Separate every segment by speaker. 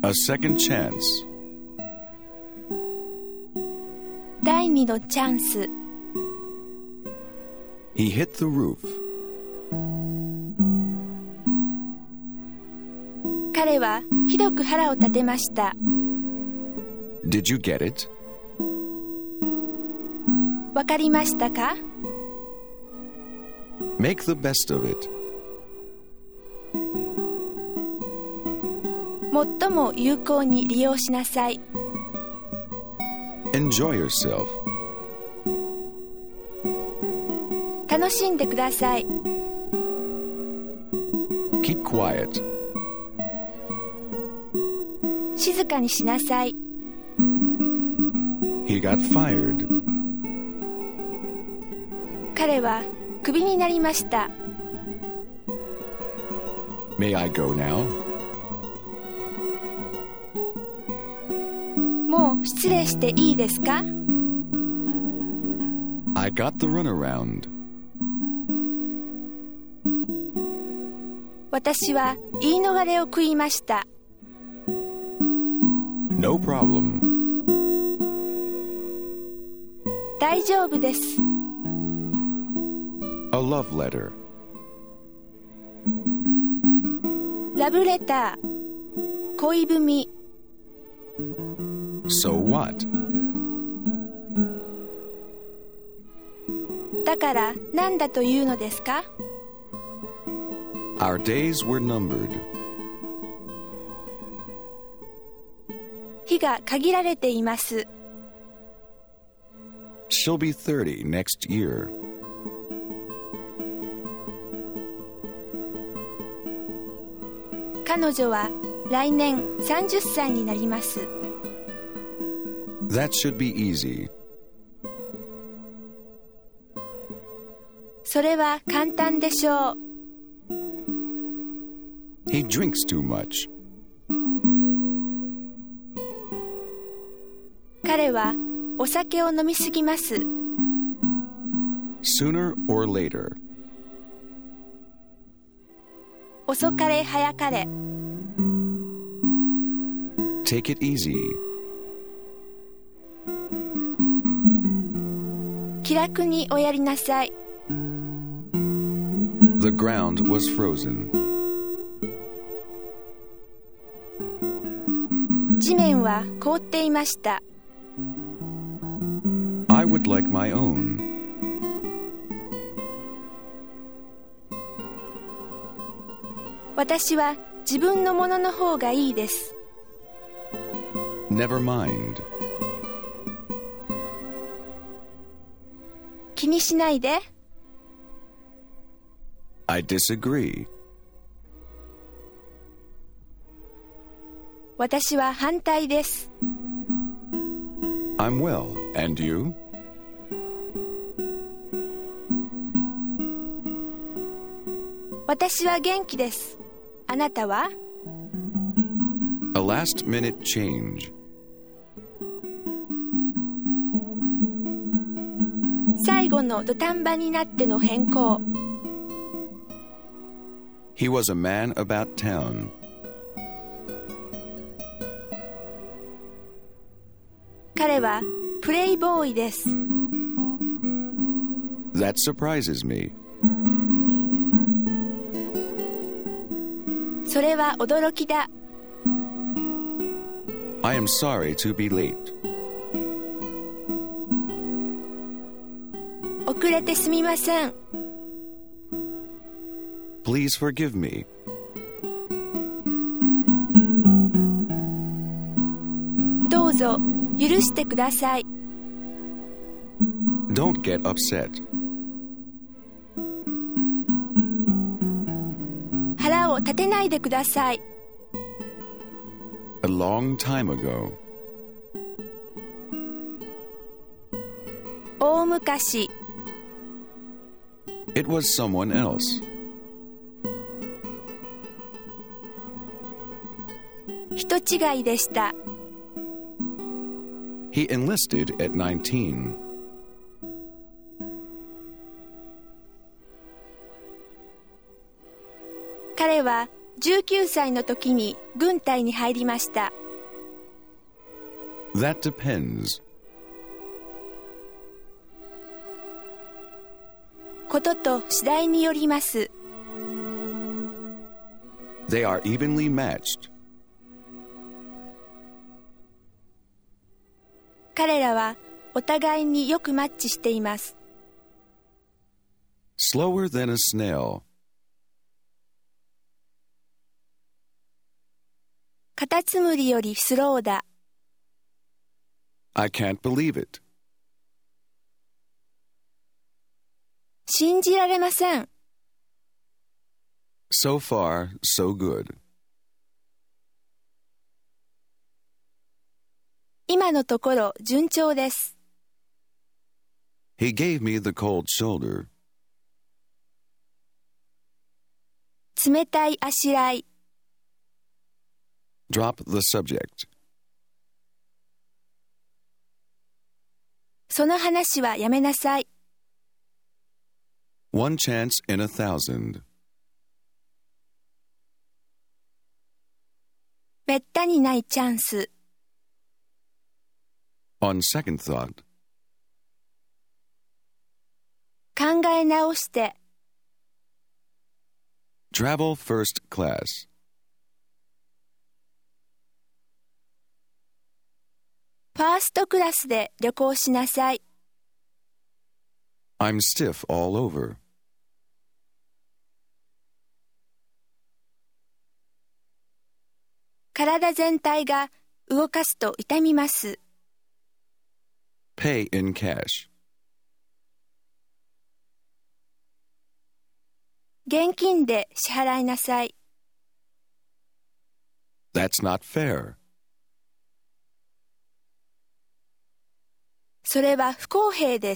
Speaker 1: A second chance.
Speaker 2: 第二のチャンス。
Speaker 1: He hit the roof.
Speaker 2: 彼はひどく腹を立てました。
Speaker 1: Did you get it?
Speaker 2: わかりましたか？
Speaker 1: Make the best of it.
Speaker 2: 最も有効に利用しなさい。
Speaker 1: Enjoy yourself.
Speaker 2: 楽しんでください。
Speaker 1: Keep quiet.
Speaker 2: 静かにしなさい。
Speaker 1: He got fired.
Speaker 2: 彼はクビになりました。
Speaker 1: May I go now?
Speaker 2: もう失礼していいですか？
Speaker 1: I got the runaround.
Speaker 2: 私は言い逃れを食いました。
Speaker 1: No problem.
Speaker 2: 大丈夫です。
Speaker 1: A love letter.
Speaker 2: ラブレター、恋文。
Speaker 1: So what?
Speaker 2: だから何だというのですか？
Speaker 1: Our days were numbered.
Speaker 2: 日が限られています。
Speaker 1: She'll be 30 next year.
Speaker 2: 彼女は来年30歳になります。
Speaker 1: That should be easy.
Speaker 2: それは簡単でしょう。
Speaker 1: He drinks too much.
Speaker 2: 彼はお酒を飲みすぎます。
Speaker 1: Sooner or later.
Speaker 2: 遅かれ早かれ。
Speaker 1: Take it easy.
Speaker 2: 気楽におやりなさい。
Speaker 1: The ground was frozen.
Speaker 2: 地面は凍っていました。
Speaker 1: I would like my own.
Speaker 2: 私は自分のものの方がいいです。
Speaker 1: Never mind.
Speaker 2: 気にしないで。
Speaker 1: I disagree.
Speaker 2: 私は反対です。
Speaker 1: I'm well. And you?
Speaker 2: 私は元気です。あなたは？
Speaker 1: A last-minute change.
Speaker 2: 最後の土壇場になっての変更。
Speaker 1: He was a man about town.
Speaker 2: 彼はプレイボーイです。
Speaker 1: That surprises me.
Speaker 2: それは驚きだ。
Speaker 1: I am sorry to be late.
Speaker 2: 遅れてすみません。
Speaker 1: Please forgive me.
Speaker 2: どうぞ許してください。
Speaker 1: Don't get upset.
Speaker 2: 腹を立てないでください。
Speaker 1: A long time ago.
Speaker 2: 大昔。
Speaker 1: It was someone else.
Speaker 2: 人違いでした。
Speaker 1: He enlisted at 19.
Speaker 2: 彼は 19歳の時に軍隊に入りました。
Speaker 1: That depends.
Speaker 2: ことと次第によります。
Speaker 1: They are evenly matched.
Speaker 2: 彼らはお互いによくマッチしています。
Speaker 1: Slower than a snail.
Speaker 2: カタツムリよりスローだ。
Speaker 1: I can't believe it.
Speaker 2: 信じられません。
Speaker 1: So far, so good.
Speaker 2: 今のところ順調です。
Speaker 1: He gave me the cold shoulder.
Speaker 2: 冷たいあしらい。
Speaker 1: Drop the subject.
Speaker 2: その話はやめなさい。
Speaker 1: One chance in a thousand.
Speaker 2: めったにないチャンス。
Speaker 1: On second thought.
Speaker 2: 考え直して。
Speaker 1: Travel first class.
Speaker 2: ファーストクラスで旅行しなさい。
Speaker 1: I'm stiff all over.
Speaker 2: 体全体が動かすと痛みます。
Speaker 1: Pay in cash.
Speaker 2: 現金で支払いなさい。
Speaker 1: That's not fair.
Speaker 2: それは不公平です。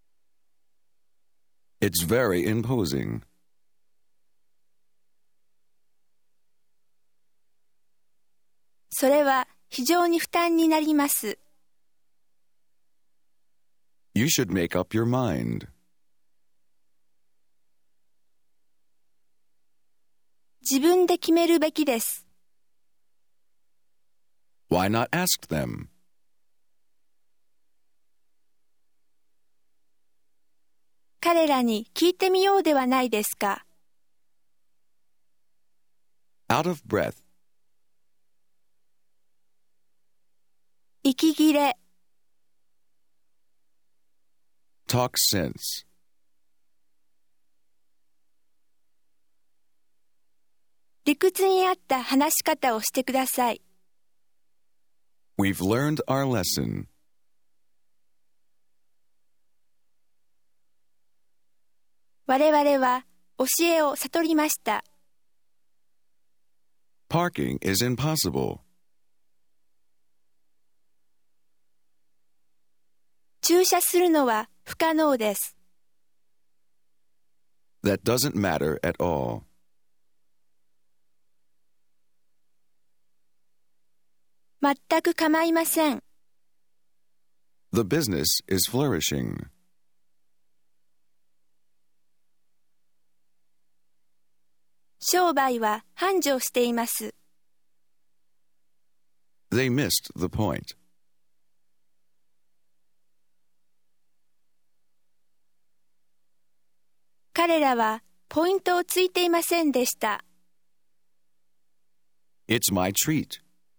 Speaker 1: It's very imposing.
Speaker 2: それは非常に負担になります。
Speaker 1: You should make up your mind.
Speaker 2: 自分で決めるべきです。
Speaker 1: Why not ask them?
Speaker 2: 彼らに聞いてみようではないですか。
Speaker 1: Out of breath.
Speaker 2: 息切れ。
Speaker 1: Talk sense.
Speaker 2: 理屈に合った話し方をしてください。
Speaker 1: We've learned our lesson.
Speaker 2: 我々は教えを悟りました。
Speaker 1: Parking is impossible.
Speaker 2: 駐車するのは不可能です。
Speaker 1: That doesn't matter at all.
Speaker 2: 全く構いません。
Speaker 1: The business is flourishing.
Speaker 2: 商売は繁盛しています。
Speaker 1: They missed the point.
Speaker 2: 彼らはポイントをついていませんでした。
Speaker 1: It's my treat.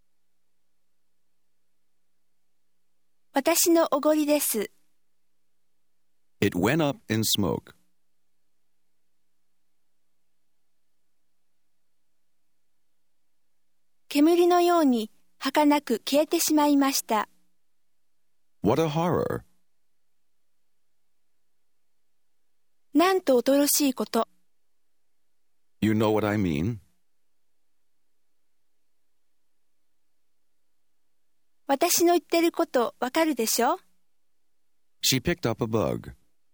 Speaker 2: 私のおごりです。
Speaker 1: It went up in smoke.
Speaker 2: 煙のように儚く消えてしまいました。
Speaker 1: What a horror.
Speaker 2: なんと恐ろしいこと。
Speaker 1: You know what I mean?
Speaker 2: 私の言ってることわかるでしょ？
Speaker 1: She picked up a bug.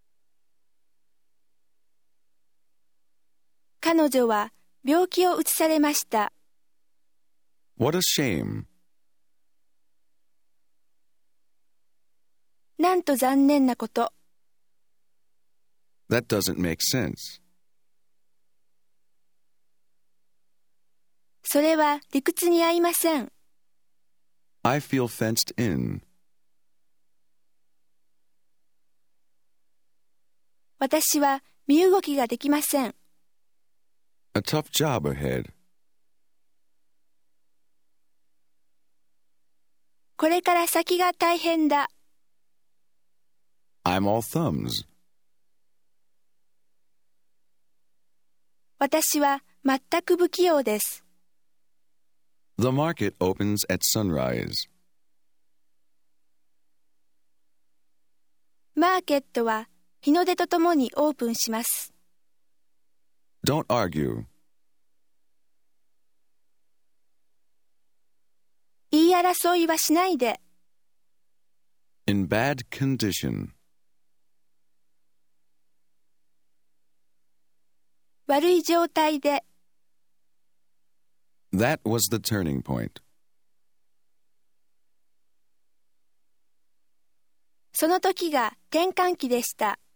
Speaker 2: 彼女は病気を移されました。
Speaker 1: What a shame.
Speaker 2: なんと残念なこと。
Speaker 1: That doesn't make sense.
Speaker 2: それは理屈に合いません。
Speaker 1: I feel fenced in.
Speaker 2: 私は身動きができません。
Speaker 1: A tough job ahead.
Speaker 2: これから先が大変だ。
Speaker 1: I'm all thumbs.
Speaker 2: 私は全く不器用です。
Speaker 1: The market opens at sunrise.
Speaker 2: マーケットは日の出とともにオープンします。
Speaker 1: Don't argue.
Speaker 2: 言い争いはしないで。
Speaker 1: In bad condition.
Speaker 2: 悪い状態で。
Speaker 1: That was the turning point.
Speaker 2: その時が転換期でした。